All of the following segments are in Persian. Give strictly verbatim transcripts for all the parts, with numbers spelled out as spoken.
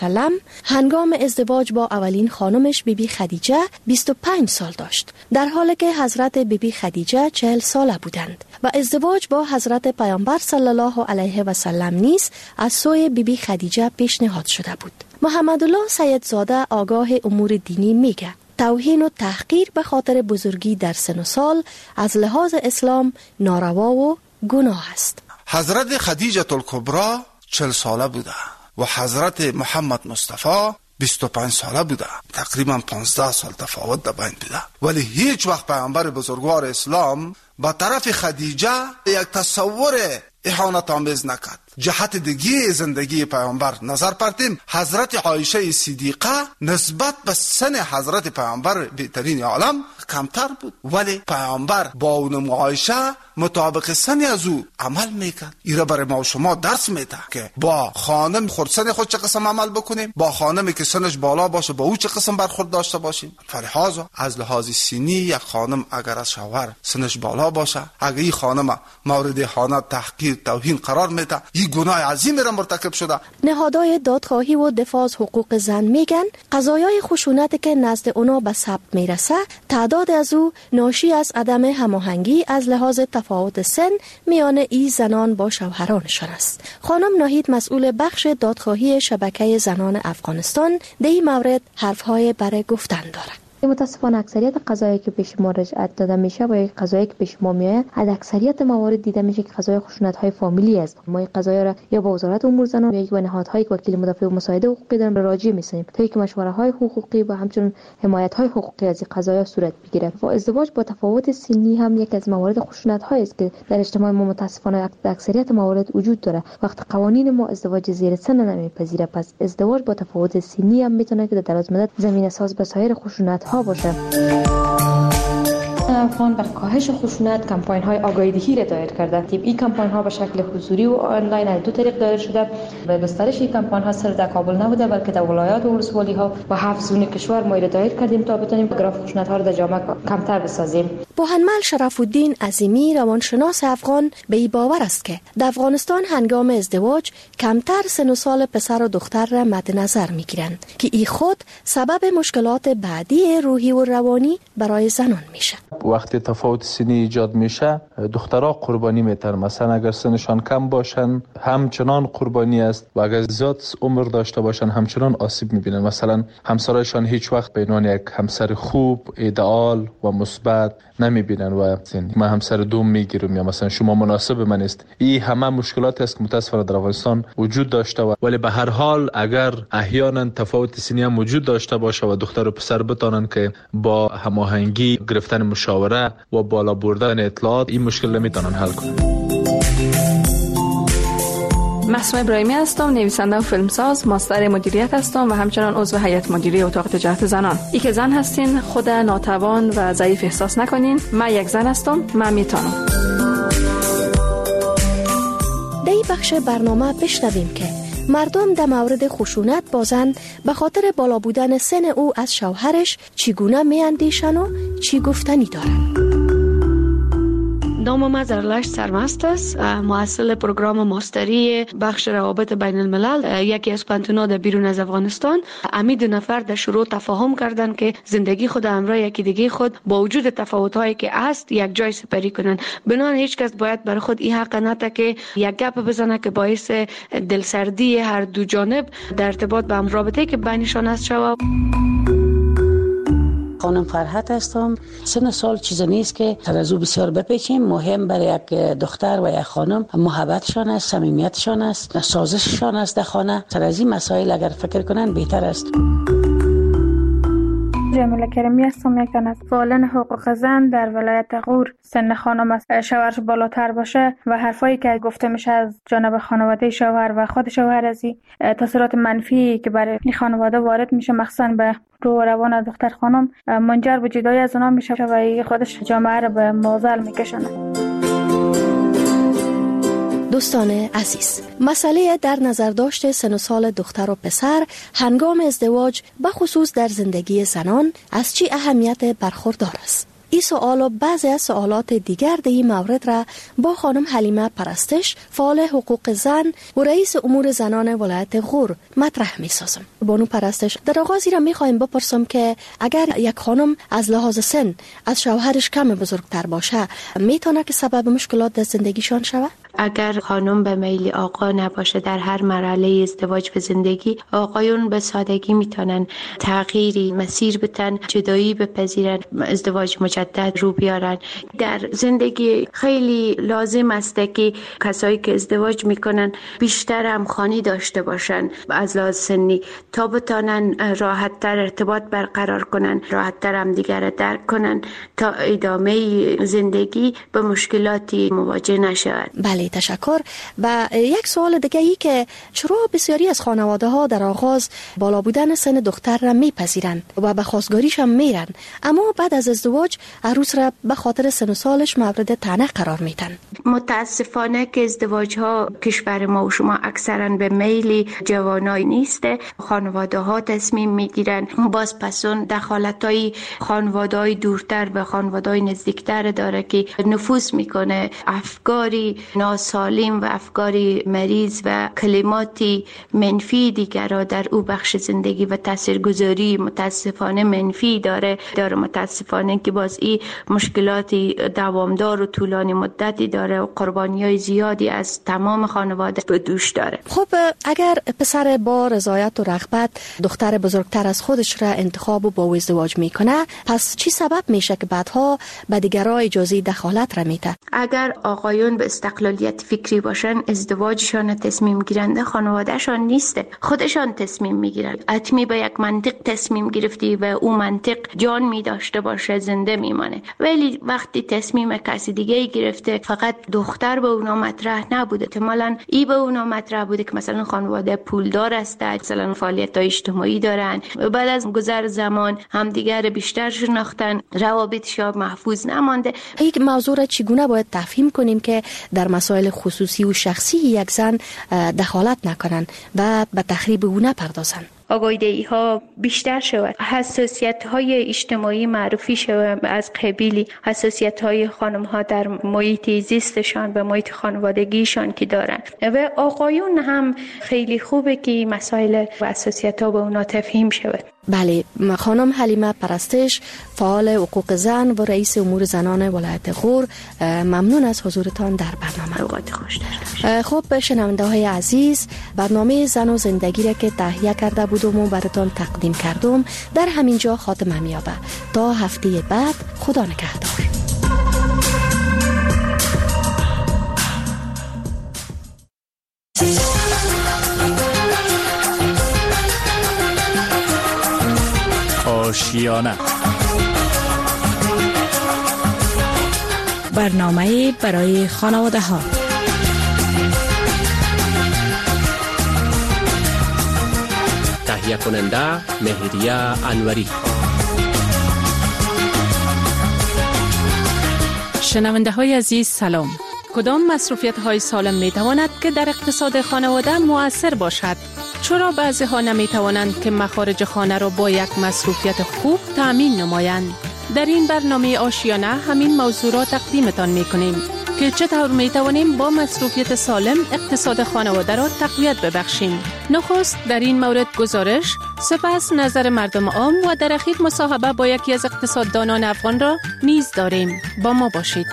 سلام هنگام ازدواج با اولین خانمش بی بی خدیجه بیست و پنج سال داشت، در حالی که حضرت بی بی خدیجه چهل ساله بودند و ازدواج با حضرت پیامبر صلی الله علیه و سلم نیز از سوی بی بی خدیجه پیشنهاد شده بود. محمد الله سیدزاده آگاه امور دینی میگه توهین و تحقیر به خاطر بزرگی در سن و سال از لحاظ اسلام ناروا و گناه است. حضرت خدیجه الکبری چهل ساله بوده و حضرت محمد مصطفی بیست و پنج ساله بوده، تقریبا پانزده سال تفاوت در بین بوده، ولی هیچ وقت پیامبر بزرگوار اسلام با طرف خدیجه یک تصور اهانت آمیز نکرد. جهت دیگه زندگی پیامبر نظر پرتیم، حضرت عایشه صدیقه نسبت به سن حضرت پیامبر بهترین عالم کمتر بود، ولی پیامبر با اون عایشه مطابق سن از او عمل میکرد. ایره برای ما و شما درس میده که با خانم خردسن خود چه قسم عمل بکنیم، با خانمی که سنش بالا باشه با او چه قسم برخورد داشته باشیم. فلحاظا از لحاظ سنی یک خانم اگر از شوهر سنش بالا باشه، اگر این خانم مورد اهانت، تحقیر، توهین قرار میده، این گناه عظیمی را مرتکب شده. نهادهای دادخواهی و دفاع از حقوق زن میگن قضایای خشونت که نزد اونا به ثبت میرسه تعداد از او ناشی از عدم هماهنگی از لحاظ تفاوت سن میان ای زنان با شوهرانشان است. خانم ناهید مسئول بخش دادخواهی شبکه زنان افغانستان در این مورد حرفهای برای گفتن دارد. متاسفانه اکثریت قضایی که پیش ما رجعت داده میشه و یک قضایی که پیش ما میاد، از اکثریت موارد دیده میشه که قضای خشونت‌های فامیلی است. ما این قضایا را یا با وزارت امور زنان یا یک نهادهایی که وکیل مدافع مساعده حقوقی دارن راجع می‌سازیم تا اینکه مشوره‌های حقوقی و همچنین حمایت‌های حقوقی از این قضایا صورت بگیره. و ازدواج با تفاوت سنی هم یک از موارد خشونت‌هایی است که در اجتماع ما متاسفانه اکثریت موارد وجود داره. وقتی قوانین ما ازدواج زیر سن نمیپذیره، پس ازدواج با تفاوت سنی هم میتونه که در دراز مدت زمینه ساز به سایر خشونت ها باشه. افغان بر کاهش خشونت کمپاین های آگاهی دهی را دایر کرده. این کمپاین ها به شکل حضوری و آنلاین از دو طریق دایر شده. به گسترش این کمپاین ها صرف در کابل نبوده بلکه در ولایات و ولسوالی ها و هفت زون کشور ما را دایر کردیم تا بتونیم گراف خشونت ها را در جامعه کمتر بسازیم. بوهنمل شرف الدین عظیمی روانشناس افغان به این باور است که در افغانستان هنگام ازدواج کمتر سن و سال پسر و دختر را مد نظر میگیرند که این خود سبب مشکلات بعدی روحی و روانی برای زنان میشه. وقتی تفاوت سنی ایجاد میشه دخترها قربانی میتر، مثلا اگر سنشان کم باشن همچنان قربانی است و اگر زیاد عمر داشته باشن همچنان آسیب میبینن. مثلا همسرشان هیچ وقت به عنوان یک همسر خوب، ایدئال و مثبت نمیبینن و ما همسر دوم میگیرم یا مثلا شما مناسب من است. این همه مشکلات است که متاسفانه در افغانستان وجود داشته و ولی به هر حال اگر احیانا تفاوت سنی هم وجود داشته باشه و دختر و پسر بتانن که با هماهنگی گرفتن مشاوره و بالا بردن اطلاعات این مشکل نمیتونن حل کنن. معصومه ابراهیمی هستم، نویسنده و فیلمساز، ماستر مدیریت هستم و همچنان عضو هیئت مدیره اتاق تجارت زنان. ای که زن هستین خود ناتوان و ضعیف احساس نکنین. من یک زن هستم، من میتونم. در این بخش برنامه بشنویم که مردم در مورد خشونت با زن به خاطر بالا بودن سن او از شوهرش چگونه میاندیشن و چی گفتنی دارن. نام من زرلش سرمست است، مؤسس پروگرام ماستری بخش روابط بین الملل یکی از پانتونا در بیرون از افغانستان. امی دو نفر در شروع تفاهم کردند که زندگی خود همراه یکی دیگه خود با وجود تفاوت‌هایی که هست یک جای سپری کنن. بنابراین هیچ کس باید برای خود این حق نده که یک گپ بزنه که باعث دلسردی هر دو جانب در ارتباط به هم رابطه‌ای که بینشان هست شود. خانم فرحت هستم. سن سال چیز نیست که ترازو بسیار بپیچیم. مهم برای یک دختر و یک خانم محبتشان است، صمیمیتشان است، سازششان است در خانه. تر از این مسائل اگر فکر کنن بهتر است. جمیله کریمی هستم، یک تن از فعالان حقوق زن در ولایت غور. سن خانم از شوهرش بالاتر باشه و حرفایی که گفته میشه از جانب خانواده شوهر و خود شوهر از تاثیرات منفی که برای این خانواده وارد میشه، مخصوصا به روح و روان دختر خانم، منجر به جدایی از اونها میشه و خودش جامعه رو به معضل میکشونه. دوستان عزیز، مسئله در نظر داشت سن و سال دختر و پسر هنگام ازدواج به خصوص در زندگی زنان از چی اهمیت برخوردار است؟ این سوال و بعضی از سوالات دیگر در این مورد را با خانم حلیمه پرستش، فعال حقوق زن و رئیس امور زنان ولایت غور مطرح می سازم. بانو پرستش، در آغازی را می خواهیم بپرسم که اگر یک خانم از لحاظ سن از شوهرش کم بزرگتر باشه، میتونه که سبب مشکلات در زندگیشان شود؟ اگر خانم به میل آقا نباشه در هر مرحله ازدواج به زندگی، آقایون به سادگی میتونن تغییری مسیر بتن، جدایی بپذیرن، ازدواج مجدد رو بیارن. در زندگی خیلی لازم است که کسایی که ازدواج میکنن بیشتر همخوانی داشته باشن از لحاظ سنی تا بتونن راحت تر ارتباط برقرار کنن، راحت تر هم دیگر درک کنن تا ادامه زندگی به مشکلاتی مواجه نشود. بله، تشکر. و یک سوال دیگه ای که چرا بسیاری از خانواده ها در آغاز بالا بودن سن دختر را میپذیرند و به خواستگاریش هم میرن، اما بعد از ازدواج عروس را به خاطر سن و سالش مورد طعنه قرار میدن؟ متاسفانه که ازدواج ها کشور ما و شما اکثرا به میل جوانای نیسته. خانواده ها تصمیم میگیرن، باز پسون دخالت های خانواده های دورتر به خانواده های نزدیکتر داره که نفوذ میکنه، افکاری ناسالم و افکاری مریض و کلماتی منفی دیگر را در او بخش زندگی و تاثیرگذاری متاسفانه منفی داره داره متاسفانه که باز این مشکلاتی دوامدار و طولانی مدتی داره و قربانی‌های زیادی از تمام خانواده به دوش داره. خب اگر پسر با رضایت و رغبت دختر بزرگتر از خودش را انتخاب و با ازدواج میکنه، پس چی سبب میشه که بعدها به دیگرها اجازه دخالت را میده؟ اگر آقایون به استقلالیت فکری باشن، ازدواجشان تصمیم گیرنده خانوادهشان نیسته، خودشان تصمیم میگیرن. حتمی به یک منطق تصمیم گرفتی و اون منطق جان می داشته باشه زنده میمانه. ولی وقتی تصمیم کسی دیگه گرفته، فقط دختر به اونا مطرح نبوده، احتمالاً ای به اونا مطرح بوده که مثلا خانواده پولدار است، مثلا فعالیت اجتماعی دارن، بعد از گذر زمان همدیگر بیشتر شناختن، روابطشان محفوظ نمانده. یک موضوع را چگونه باید تفهیم کنیم که در مسائل خصوصی و شخصی یک زن دخالت نکنن و به تخریب او نپردازن؟ آگاهی ها بیشتر شود، حساسیت های اجتماعی معرفی شود از قبیل حساسیت های خانم ها در محیط زیستشان به محیط خانوادگیشان که دارن و آقایون هم خیلی خوبه که مسائل و حساسیت ها به اونا تفهیم شود. بله، خانم حلیمه پرستش، فعال حقوق زن و رئیس امور زنان ولایت غور، ممنون از حضورتان در برنامه. اوقات خوش داشته. خب شنونده های عزیز، برنامه زن و زندگی را که تهیه کرده بودم و براتان تقدیم کردم در همین جا خاتمه می‌یابد. تا هفته بعد، خدا نگهدار. آشیانه، برنامه برای خانواده ها. تهیه کننده مهریه انوری. شنونده های عزیز سلام. کدام مصروفیت های سالم می تواند که در اقتصاد خانواده مؤثر باشد؟ چرا بعضی ها نمی توانند که مخارج خانه را با یک مصروفیت خوب تأمین نمایند؟ در این برنامه آشیانه همین موضوع را تقدیمتان می کنیم که چطور می توانیم با مصروفیت سالم اقتصاد خانواده را تقویت ببخشیم. نخست در این مورد گزارش، سپس نظر مردم عام و در اخیر مصاحبه با یکی از اقتصاددانان افغان را نیز داریم. با ما باشید.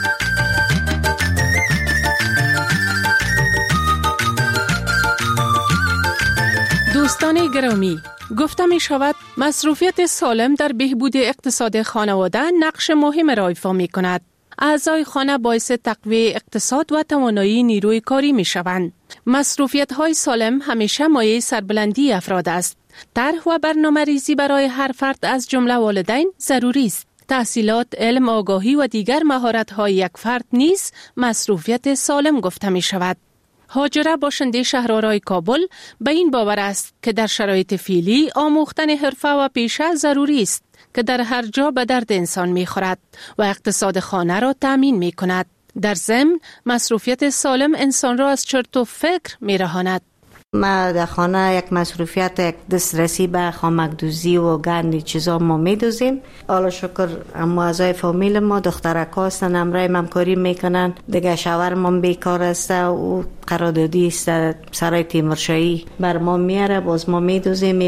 دوستان گرامی، گفته می شود مصروفیت سالم در بهبود اقتصاد خانواده نقش مهم را ایفا می کند. اعضای خانه باعث تقویت اقتصاد و توانایی نیروی کاری می شوند. مصروفیت های سالم همیشه مایه سربلندی افراد است. طرح و برنامه ریزی برای هر فرد از جمله والدین ضروری است. تحصیلات، علم، آگاهی و دیگر مهارت های یک فرد نیز مصروفیت سالم گفته می شود. هاجره باشنده شهرآرای کابل به این باور است که در شرایط فعلی آموختن حرفه و پیشه ضروری است که در هر جا به درد انسان می خورد و اقتصاد خانه را تأمین می کند. در ضمن مصروفیت سالم انسان را از چرت و فکر می رهاند. ما در خانه یک مصروفیت یک دسترسی به خامکدوزی و گندی چیزا ما میدوزیم. حالا شکر اما اعضای فامیل ما دخترک هستن امرای همکاری میکنن. دیگه شوهر ما بیکار است و قراردادی است سرای تیمورشاهی بر ما میاره، باز ما میدوزیم